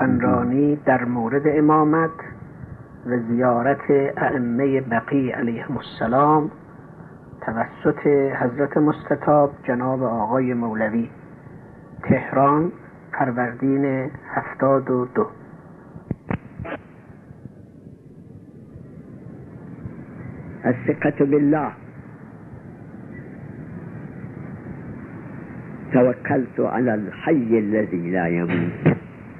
سخنرانی در مورد امامت و زیارت ائمه بقیع علیهم السلام توسط حضرت مستطاب جناب آقای مولوی، تهران، فروردین 72. الثقة بالله. توكلت على الحي الذي لا يموت.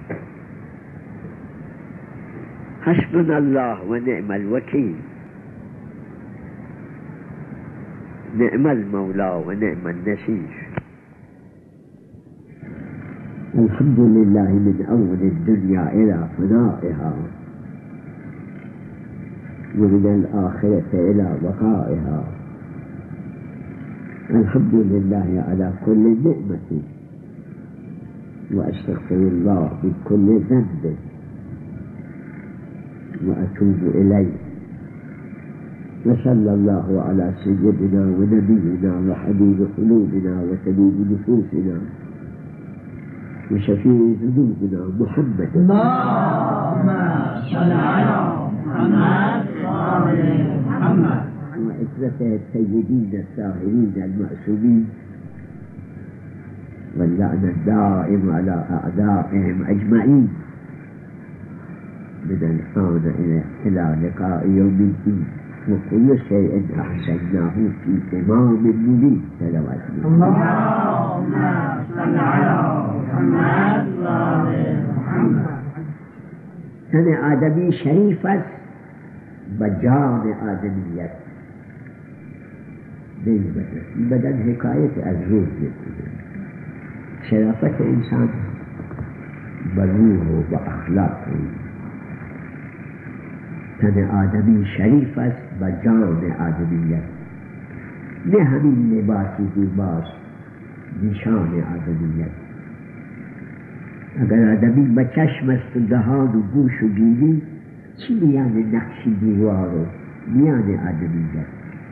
حسبنا الله ونعم الوكيل. نعم المولى ونعم النصير. الحمد لله من أول الدنيا إلى فنائها، ومن الآخرة إلى بقائها. الحمد لله على كل نعمة، وأستغفر الله من كل ذنب وأتوب إليه. وصلى الله على سيدنا ونبينا وحبيب قلوبنا وسبيل نفوسنا وشفيع ذنوبنا محمد. اللهم صل على محمد وآل محمد. وإخوته السيدين الساهرين المعصومين، واللعنة الدائم على أعدائهم أجمعين من الآن إلى لقاء يوم الدين. وكل شيء أحسناه في إمام مبين. صلوات اللهم صل على محمد وآل محمد. تن آدمی شریف است و جان آدمیت. این بدن حکایت از روح میکنه. شرافت انسان با روح و با اخلاق. تن آدمی شریف است و جان آدمیت. نه همین لباسی زیباست نشان آدمیت. اگر آدمی با چشم است و دهان و گوش و بینی، چی میان نقش دیوار و میان آدمیت؟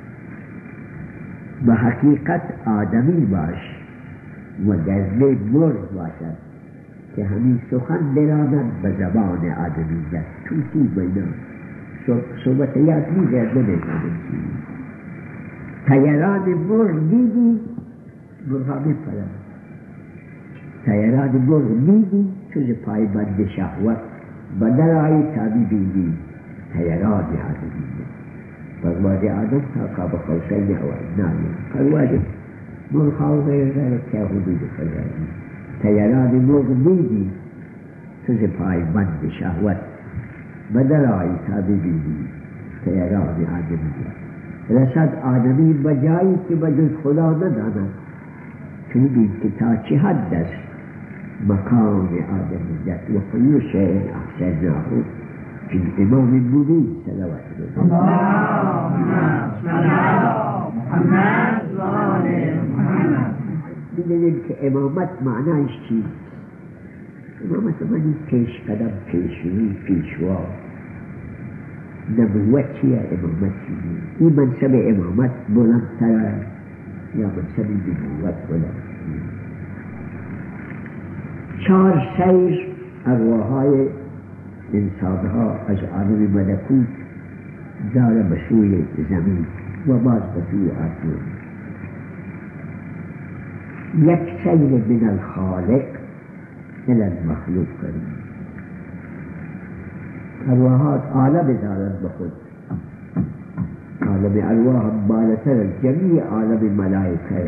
به حقیقت آدمی باش و در دل مرغ باشد که همین سخن براند به زبان آدمیت. توتی بینا صحبت یاد میگرد نمیدانم چی. تیران مرغ دیدی مرغا میپرد. تیران مرغ میدی چوز پای بند شهوت و در آئی تابی بیدی تیران آدمیت. پرواز آدم تا قاب خوشین او ادنایی. پرواز مرغا و غیر که حدود فرزایی. تیران مرغ میدی چوز پای بند شهوت و در آئی تابی بیدی تیران آدمیت. رسد آدمی بجایی که بجز خدا نداند، چون بید که تا چه حد است مقام آدمیت. و کل شیء احسناه فی امام مبین. صلوات الله. اللهم صل علی محمد و آل محمد. می‌دونیم که امامت معنایش چیست؟ امامت معنی پیش قدم، پیشروی، پیشوا. نبوت چیه؟ امامت چیه؟ این منصب امامت بلندتر یا منصب نبوت بلند؟ 4 سیر ارواحهای انسانها از عالم ملکوت داره به سوی زمین و باز به سوی آسمان. یک سیر من الخالق الى المخلوق کنیم. ارواحات عالم دارد به خود. عالم ارواح بالاتر از جمیع عالم ملائکه.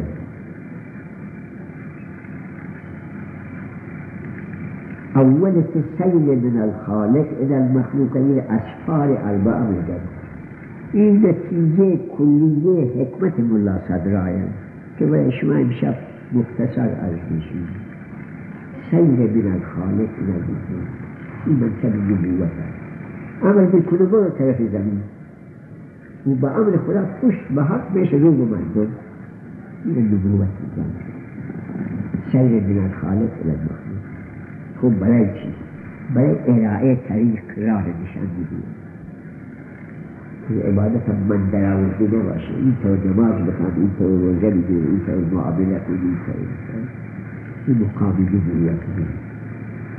اول سیر من الخالق الى المخلوق این اسفار 4 میگن. این نتیجه کلیه حکمت ملا صدرایان که به شما امشب مختصر عرض میشیم. سیر من الخالق الى المخلوق این منصب نبوت است. عمل میکنه برو طرف زمین و با امر خدا پشت به حق میشه رو به مردم. این نبوت میکنه. سیر من الخالق الى المخلوق. خب برای چی؟ برای ارائه طریق راه نشان میدیم که عبادت هم من درآورده نباشه. این طور نماز بخوان، این طور روزه بگیر، این طور معامله کنی، این مقام نبوت.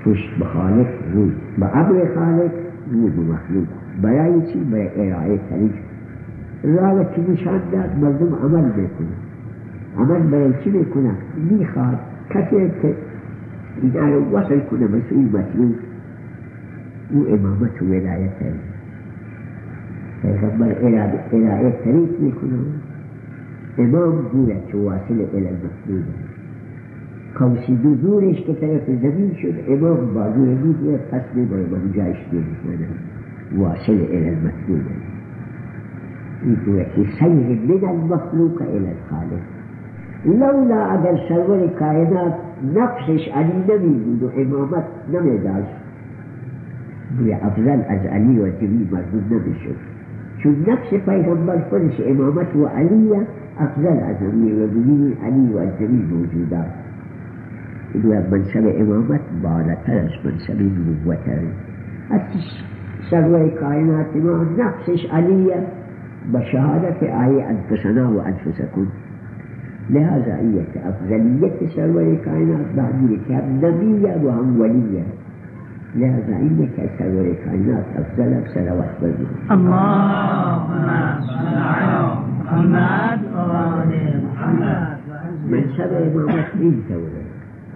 پشت به خالق رو به امر خالق رو به مخلوق. برای چی؟ برای ارائه طریق. راه که نشان داد مردم عمل بکنه. عمل برای چی بکنه؟ میخواد کسی که اینا رو وصل کنه به سوی مطلوب، او امامت و ولایت هست. پیغمبر ارائه طریق میکنه، امام بوده که واصل الی المطلوب. قوسی دو زورش که طرف زمین شد، امام بازوی میده پس میبره به جایش میده، واصل الی المطلوب. این بوده که سیر من المخلوق الی الخالق. لولا اگر سرور کائنات نفسش علی نمی بود و امامت نمی داشت، بوده افضل از علی و جبریل مردود نمی شد. چون نفس پیغمبر خودش امامت و علیه افضل از امیر و جبریل علی و جبریل موجودات. این منصب امامت بالاتر از منصب نبوت است. سرور کائنات ما نفسش علیه بشهادت آیه انفسنا و انفسکم. لهذا ایه که افضلیت سرور کائنات بعدیه که هم نبیه و هم ولیه. لهذا ایه که سرور کائنات افضل صلوات بر اللهم صل علی محمد و آل محمد. منصب امامت این طوره.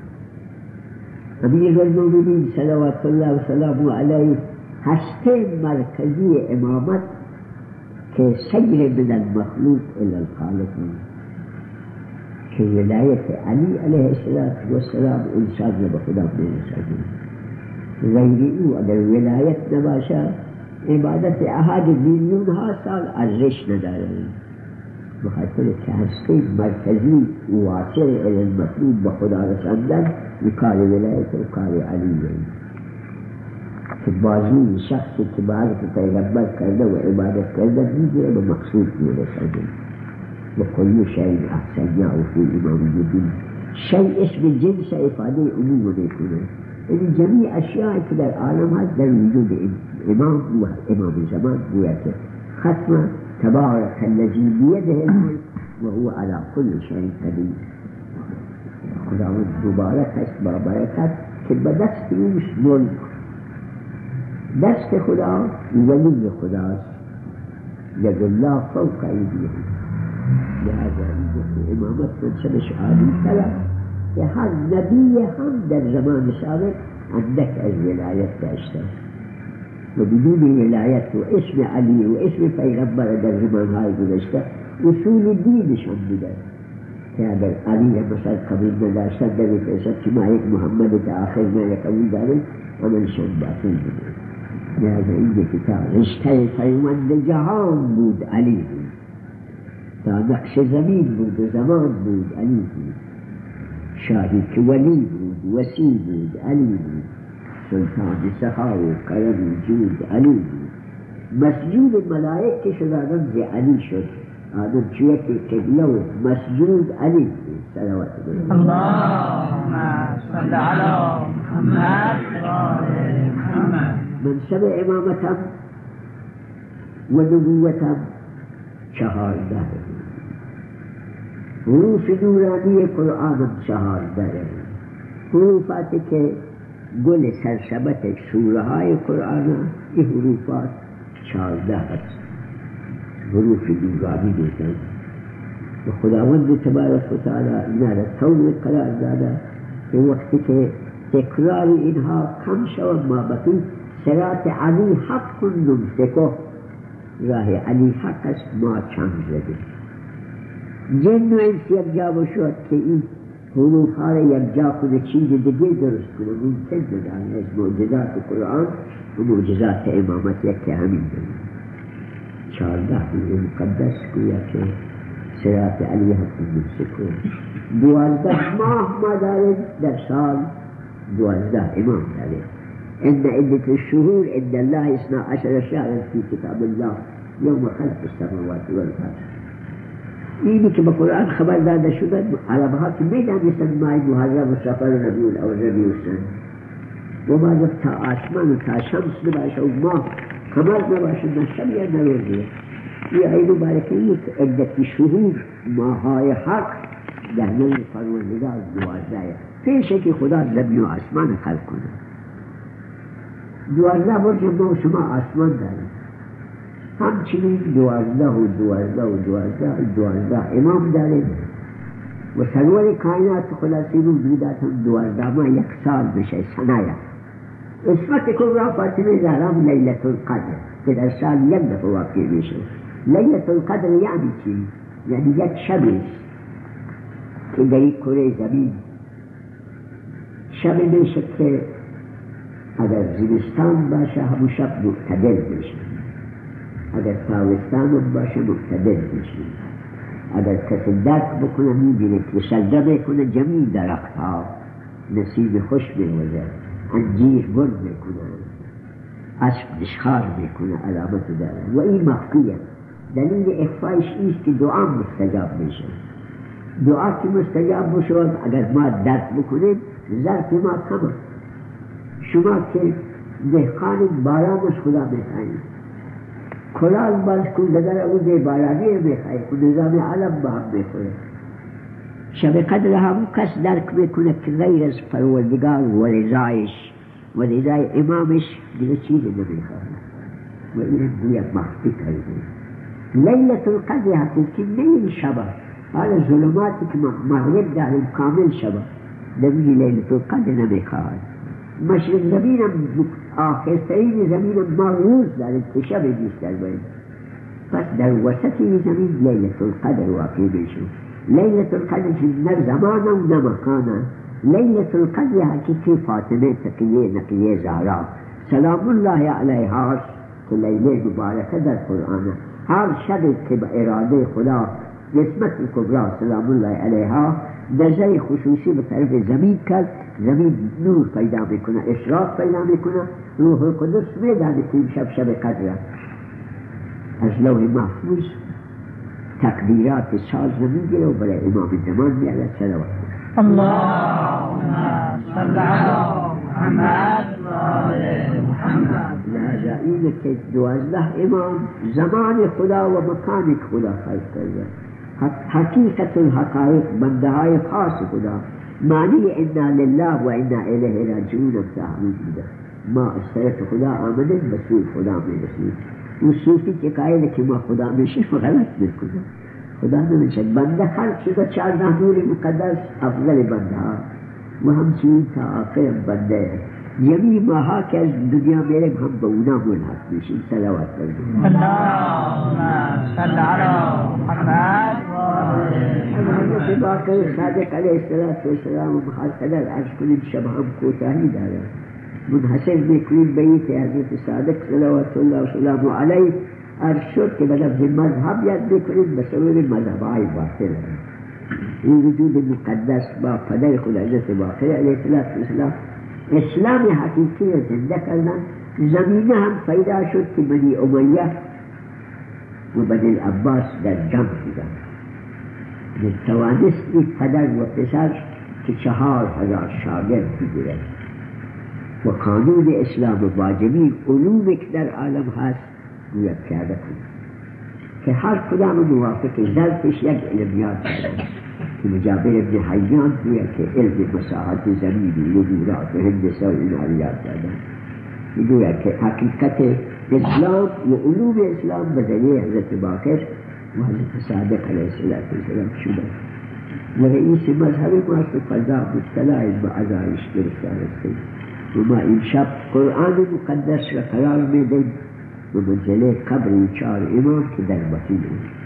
امیر المؤمنین صلوات الله و سلامه علیه هسته مرکزی امامت که سیر من المخلوق الی الخالق، که ولایت علی علیه السلام انسان را به خدا میرساند. غیر او اگر ولایت نباشد عبادت احد میلیون ها سال ارزش ندارد، بخاطر که هسته مرکزی واصل الی المطلوب به خدا رساندن کار ولایت و کار علی. که بازوی شخصی که معرف پیغمبر کرده و عبادت کرده میگیره به مقصود میرساند. و کل شیء احسناه فی امام الدین. شیء اسم جنس افاده عموم میکنه. این جمیع اشیاء که در عالم هست در وجود امام و امام زمان گویا که ختم تبارک الذی بیده الملک و هو علی کل شیء قدیر. خداوند مبارک است با برکت که به دست اوست ملک. دست خدا ولی خداست. ید الله فوق ایدیهم. لهذا که امامت منصبش عالی تره که هر نبی هم در زمان سابق اندک از ولایت داشته و بدون ولایت و اسم علی و اسم پیغمبر در زمانهای گذشته اصول دینشان بوده که اگر علی مثلا قبول نداشتن در فرصت که ما یک محمد که آخر ما قبول داریم عملشان باطل بوده. لهذا این کتاب رشته پیوند جهان بود علی بود، تا نقش زمین بود و زمان بود علی بود. شاهی که ولی بود، وسیع بود علی بود. سلطان سخا و کرم و جود علی بود. مسجود ملائک که شد آدم زی علی شد. آدم چویه که قبله و مسجود علی بود. صلوات الله. اللهم صل علی محمد و آل محمد. منصب امامتم و نبوتم 14 حروف نورانی قرآن 14 حروفاتی که گل سرسبت سوره های قرآن، این حروفات 14 هست. حروف نورانی دیدن و خداوند تبارک و تعالی اینا را طول قرار داده که وقتی که تکرار اینها کم شود ما بقی صراط علی حق نمسکه. راه علی حق است ما چند زده. جن و انس یک جا بشود که این حروف ها را یک جا کنه چیز دیگه درست کنه ممکن نداره. از معجزات قرآن و معجزات امامت یکی همین داره. 14 مقدس گویا که صراط علی حق نمسکه. 12 ماه ما داریم در سال، 12 امام داریم. إن عدة الشهور عند الله 12 شهرا في كتاب الله يوم خلق السماوات والأرض. اینی که به قرآن خبر داده شده عرب ها که میدانستند ماه محرم و صفر و ربیع الاول و ربیع الثانی و ما جب تا آسمان و تا شمس نباشه و ماه قمر نباشه نه شب نه روزیه. این عید مبارکه یک عدت شهور ماهای حق در نزد پروردگار 12 پیشه که خدا زمین و آسمان خلق کنه. 12 برج ما شما آسمان دارید، همچنین 12 و 12 و 12 امام دارید و سرور کائنات خلاصی وجودات هم 12 ما یک سال بشه سنایا. اسمت کبرا فاطمه زهرا لیلت القدر که در سال یک دفعه واقع میشه. لیلت القدر یعنی چی؟ یعنی یک شبی که در این کره زمین شب میشه که اگر زمستان باشه همون شب معتدل میشه، اگر تابستان باشه معتدل میشه. اگر کسی درک بکنه میبینه که سجده میکنه جمیع درخت ها نسیم خوش میوزه، انجیر گل میکنه، اسب نشخار میکنه، علامت داره و این مخفیه. دلیل اخفایش ایست که دعا مستجاب میشه. دعا که مستجاب بشود اگر ما درک بکنیم ظرف ما کمه. شما که دهقان بارانش خدا میخواهید، کلال باز کن دگر او ده بارانی میخواهید و نظام عالم با هم میخوره. شب قدر همون کس درک میکنه که غیر از پروردگار و رضایش و رضای امامش دیگه چیزی نمیخواهد و این گویا مخفی کرده. لیلت القدر حقیقی نیل شبه، حال ظلماتی که مغرب داریم کامل شبه نمیگی لیلت القدر نمیخواهد. مشرق زمینم آخرترین زمینم ما روز داریم که شب بیشتر باید، پس در وسط زمین لیلت القدر واقع میشه. لیلت القدر نه زمان و نه مکان. لیلت القدر حقیقی فاطمه تقیه نقیه زهرا سلام الله علیها که لیله مبارکه در قرآن هر شب که به اراده خدا قسمت کبرا سلام الله علیها نظر خصوصی به طرف زمین کرد، زمین نور پیدا میکنه، اشراق پیدا میکنه، روح القدس میدانه که این شب قدر از لوح محفوظ تقدیرات ساز میگیره و برای امام زمان میاره. صلوات اللهم صل علی محمد و آل محمد. لذا اینه که 12 امام زمان خدا و مکان خدا خلق کرده. حقیقت الحقائق بنده های خاص خدا، معنی انا لله و انا الیه راجعون تحویل میده. ما از طرف خدا آمدیم به سوی خدا میرسیم. اون صوفی که قائل که ما خدا میشیم غلط میکنه. خدا نمیشه. بنده خلق شده 14 نور مقدس افضل بنده ها و همچنین تا آخر بنده جمیع ماها که از دنیا میریم هم به اونا ملحق میشیم. صلوات بردیم. اللهم صل علی محمد و آل محمد. حضرت باقر صادق علیه السلام و مخاطر عرض کنیم شب هم کوتاهی داره، منحصر میکنیم به این که حضرت صادق صلوات الله و سلام علیه عرض شد که به لفظ مذهب یاد میکنیم به سبب مذهبهای باطل. این وجود مقدس با پدر خود حضرت باقر علیه السلام اسلام حقیقی را زنده کردن. زمینه هم پیدا شد که بنی امیه و بنی العباس در جمع شدن. توانست این پدر و پسر که 4000 شاگرد بگیرد و قانون اسلام واجبی علومی که در عالم هست گوید پیاده کنید که هر کدام موافق ظرفش یک علمیات دارد که مجابر ابن حیان گوید که علم مساحت زمینی نبورات و هندسه و ایناریات دارد. گوید که حقیقت اسلام و علوم اسلام به ذریعه حضرت باقر و حضرت صادق علیه السلام شده و رئیس مذهب ماست و فضا مبتلا به عزایش گرفتار است و ما این شب قرآن مقدس را قرار میدیم و منزله قبر 4 امام که در بطین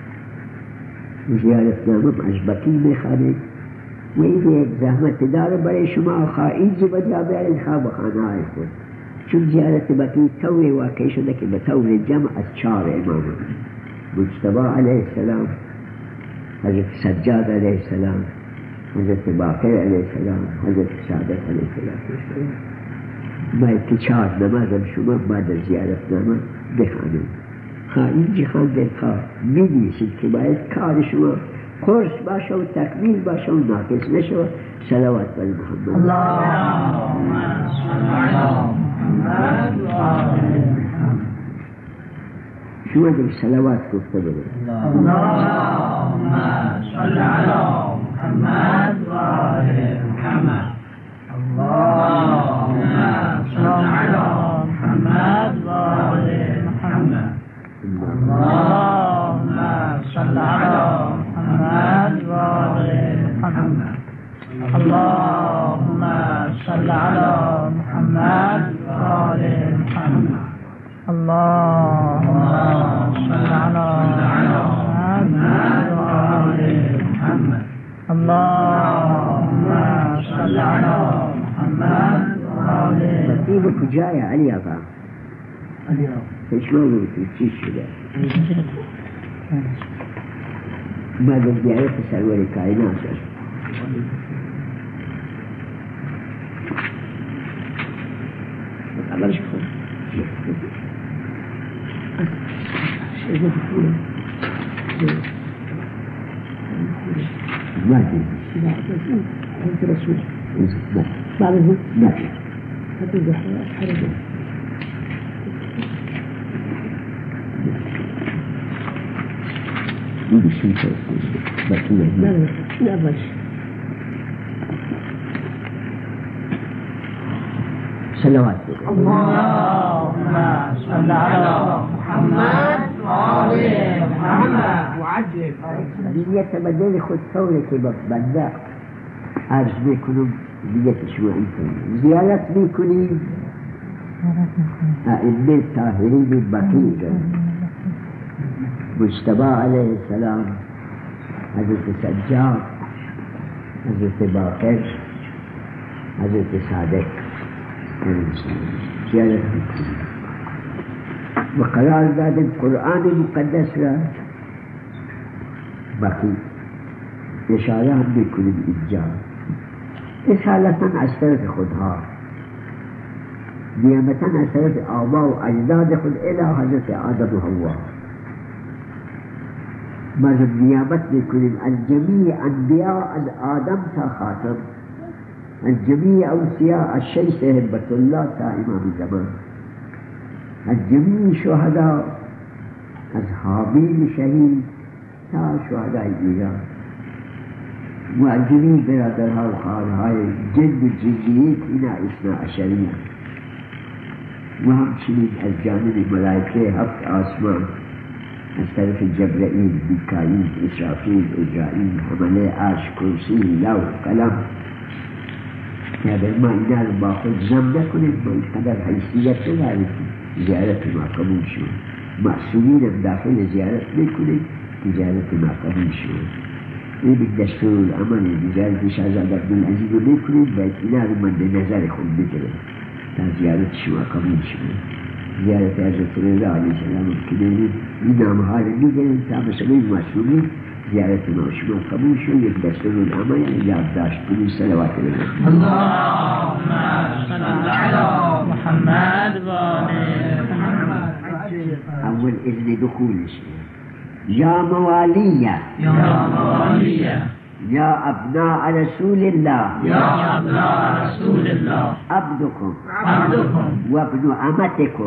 زیارت نامم از بطین میخوانید و این یک زحمت داره برای شما خواهید بجا بیارید خواب خانه های خود، چون زیارت بطین طور واقع شده که به طور جمع از 4 امام مجتبی علیه السلام، حضرت سجاد علیه السلام، حضرت باقر علیه السلام، حضرت صادق علیه السلام. باید که 4 نمازم شما بعد از زیارت نامه بخوانید. اینجا خواندن خواه می‌نویسید که باید کار شما قرص باشه و تکمیل باشه و ناقص نشه. صلوات بر محمد. اللهم صل علی محمد و آل محمد. شما در صلوات گفته بده. اللهم صل علی محمد و آل محمد. اللهم صل علی محمد اللهم صل على محمد وآل محمد. اللهم صل على محمد وآل محمد. ترتيبك جاي علي أبا شلون تشيش كذا ما بدي أعرف أسأل ولي كائنات الله يشكر ما في أنت رسول بعده ما في هتوجه حرجة يجي شيء بطولة لا بس صلوات اللهم صل على محمد وآل محمد وعجل ديت بدل خد ثورة بدأ عرض بيكونوا ديت شو أنتم زيارة بيكوني أئمة الطاهرين البقية مجتبى عليه السلام حضرت سجاد حضرت باقر حضرت صادق زيارة بيكوني وقرار داد القرآن المقدس لا بقي إشارة بكل الإجابة إسالة أسرت خدها نعمة أسرت آباء وأجداد خد إلى حضرت آدم وحواء مرد نعمة بكل الجميع أنبياء آدم تا خاتم الجميع أوصياء الشيخ هبة الله تا إمام الزمان الجميع شهداء أصحابين شهيد تا شهداء إيران والجميع برادرها وخالها جد الجنيات إلى 12 وهم شنين الجانب الملائكة هبت آسمان از طرف جبرائيل ميكائيل إسرافيل إجرائيل حمله عرش كرسي لو قلم هذا ما إنا باخذ زم نکنید ما قدر حیثیت ندارید زیارت ما قبول شد معصومین داخل زیارت نکنید زیارت ما قبول شد این دستور العمل زیارت شهزاد عبدالعزیز رو نکنید باید اینا رو مد نظر خود بگیرید تا زیارت شما قبول شد زیارت حضرت رضا علیه السلام که نمید این نامها رو میگیرید تا مثلا معصومین زيارة ما شما قبول شو يقدسون العمل يادداشت کنید صلوات الله. اللهم صل على محمد وآل محمد. أول إذن دخول يا موالية يا أبناء رسول الله عبدكم وابن أمتكم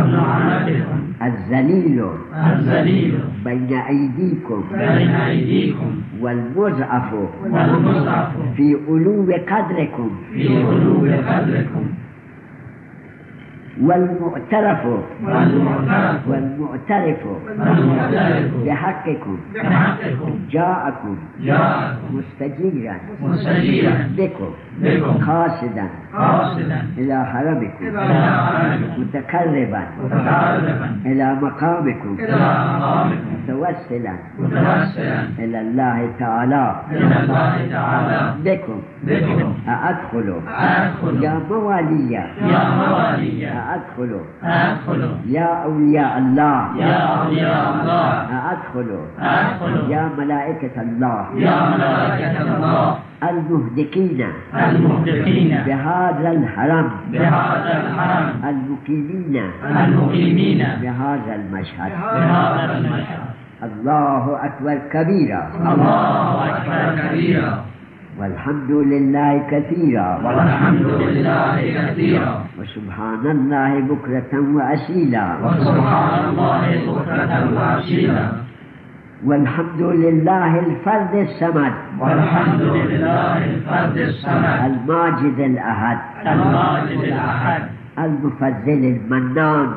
الذليل بين أيديكم والمضعف في علو قدركم والمعترف بحقكم جاءكم مستجيرا بكم قاصدا إلى حرمكم متقربا إلى مقامكم متوسلا إلى الله تعالى بكم أدخل يا موالية أدخل يا أولياء الله أدخل يا ملائكة الله المهدكين بهذا الحرم المقيمين بهذا المشهد الله أكبر كبيرا والحمد لله كثيرا وسبحان الله بكرة وأصيلا والحمد لله الفرد الصمد الماجد الأحد المفضل المنان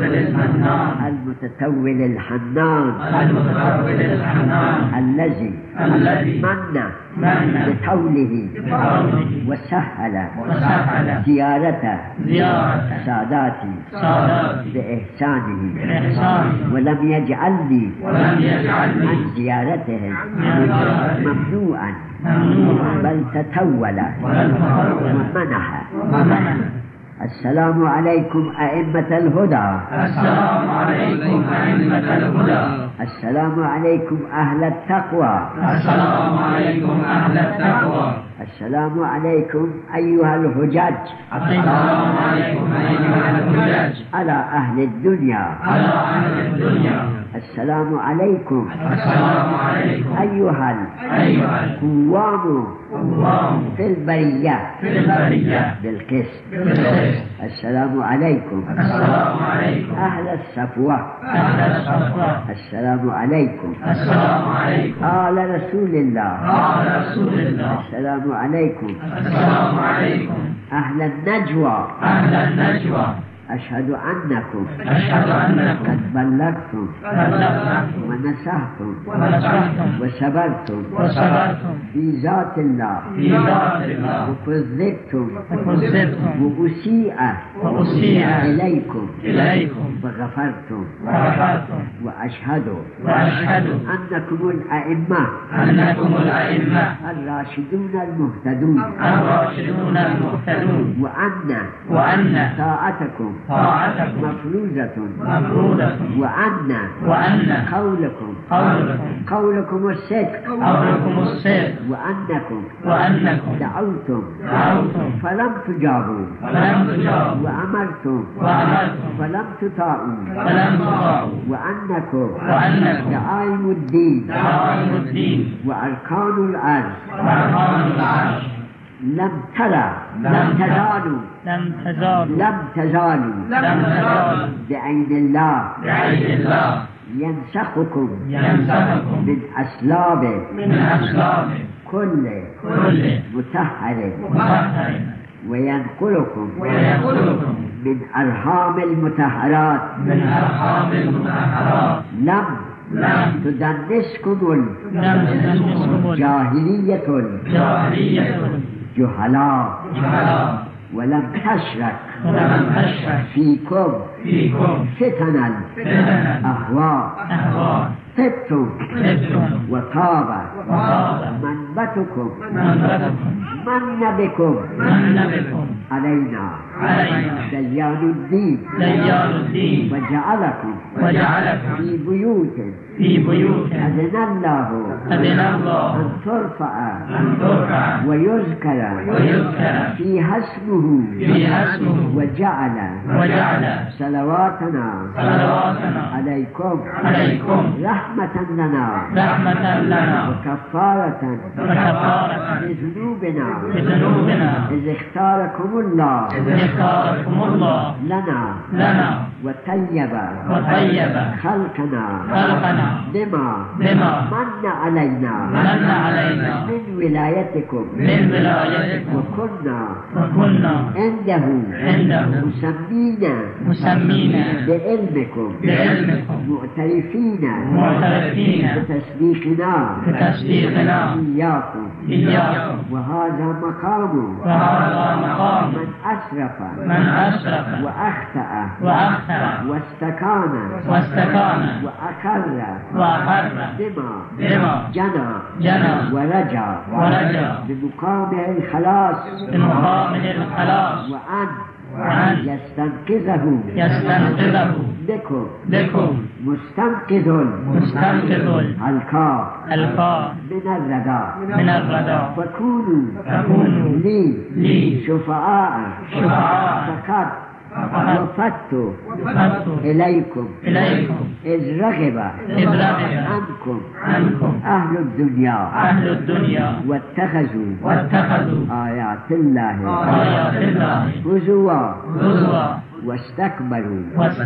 المتتول الحنان الذي من بطوله وسهل زيارة ساداتي بإحسانه ولم يجعلني عن زيارتهم ممنوعا بل تتول ومنح. السلام عليكم أئمة الهدى. السلام عليكم أئمة الهدى. السلام عليكم أهل التقوى. السلام عليكم أهل التقوى. السلام عليكم أيها الحجاج. السلام عليكم أيها الحجاج. على أهل الدنيا. على أهل الدنيا. السلام عليكم. السلام عليكم أيها القوام في البرية بالقسط. السلام عليكم. السلام عليكم أهل الصفوة. السلام عليكم. السلام عليكم. قال رسول الله. السلام عليكم. السلام عليكم. أهل النجوى. أشهد أنكم قد بلغتم ونصحتم وصبرتم في ذات الله وكذبتم وأسيء إليكم فغفرتم. وأشهد أنكم الأئمة الراشدون المهتدون وأن طاعتكم مفروضة وأن قولكم الصدق وأنكم دعوتم فلم تجابوا وأمرتم فلم تطاعوا وأنكم دعائم الدين وأركان الأرض لم تزالوا بعين الله ينسخكم من أسلاب كل مطهر وينقلكم من أرحام المطهرات لم تدنسكم الجاهلية الجهلاء ولم تشرك فيكم فتن الأهواء طبتم وطاب منبتكم من بكم علينا ديان الدين وجعلكم في بيوت أذن الله أن ترفع ويذكر فيها اسمه وجعل صلواتنا عليكم رحمة لنا وكفارة لذنوبنا إذ اختاركم الله لنا وطيب خلقنا بما من علينا من ولايتكم وكنا عنده مسمين بعلمكم معترفين بتصديقنا إياكم وهذا مقام من أسرف وأخطأ واستكان وأقر بما جنى ورجع بمقامه الخلاص وأن يستنقذه بكم مستنقذ القاء من الردى فكونوا لي شفعاء فقد وفدت إليكم إذ رغب عنكم أهل الدنيا واتخذوا آيات الله هزوا واستكبروا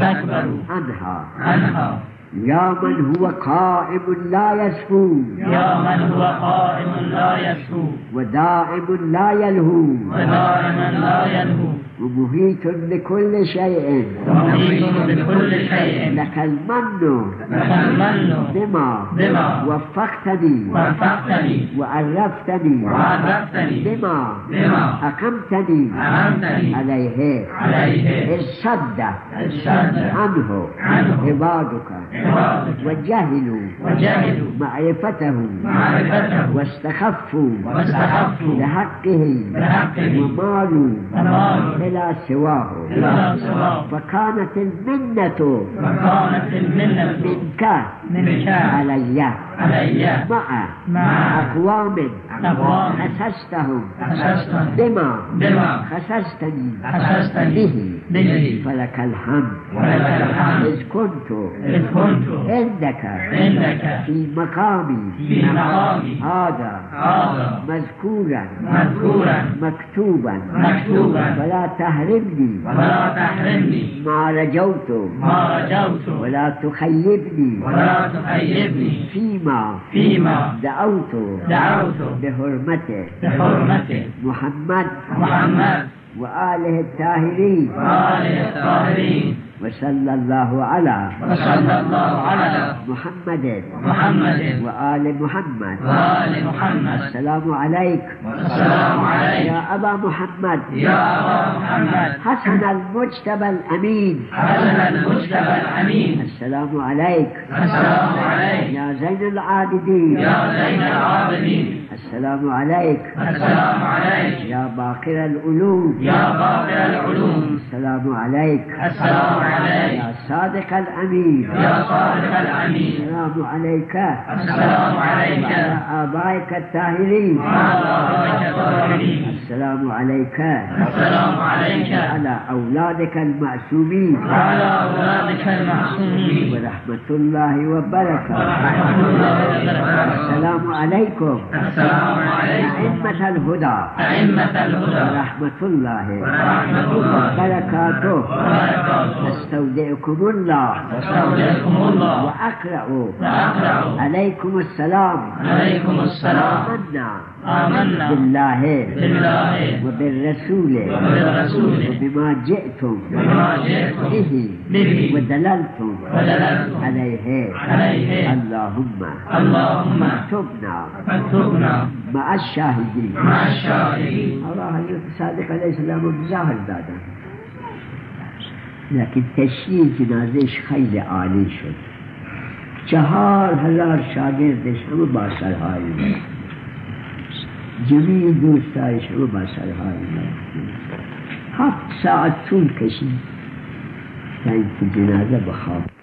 عنها يا من هو قائم لا يسهو ودائم لا يلهو ومحيط بكل شيء لك المن بما وفقتني وعرفتني بما أقمتني عليه الصد عنه عبادك وجهلوا معرفته واستخفوا لحقه ومالوا إلى سواه فكانت المنة منك علي مع أقوام خسستهم بما خسستني به فلك الحمد إذ كنت عندك في مقامي هذا مذكورا مكتوبا فلا تحرمني ما رجوت ولا تخيبني فيما دعوت بحرمته محمد وآله الطاهرين وصلى الله على محمد وآل محمد السلام عليك يا أبا محمد حسن المجتبى الأمين السلام عليك يا زين العابدين السلام عليك يا باقر العلوم السلام عليك يا صادق الأمين السلام عليك وعلى آبائك الطاهرين السلام عليك وعلى أولادك المعصومين ورحمة الله وبركاته السلام عليكم أئمة الهدى ورحمة الله وبركاته استودعكم الله وأقرأ عليكم السلام آمنا بالله وبالرسول وبما جئتم به ودللتم عليه اللهم اكتبنا مع الشاهدين الله حضرت صادق علیہ السلام بظاهر دادن لكن تشییع جنازش خیلی عالی شد 4000 شاگردش همه با سرهای جمیع دوستایش همه با سرهای 7 ساعت طول کشید تا اینکه جنازه بخواب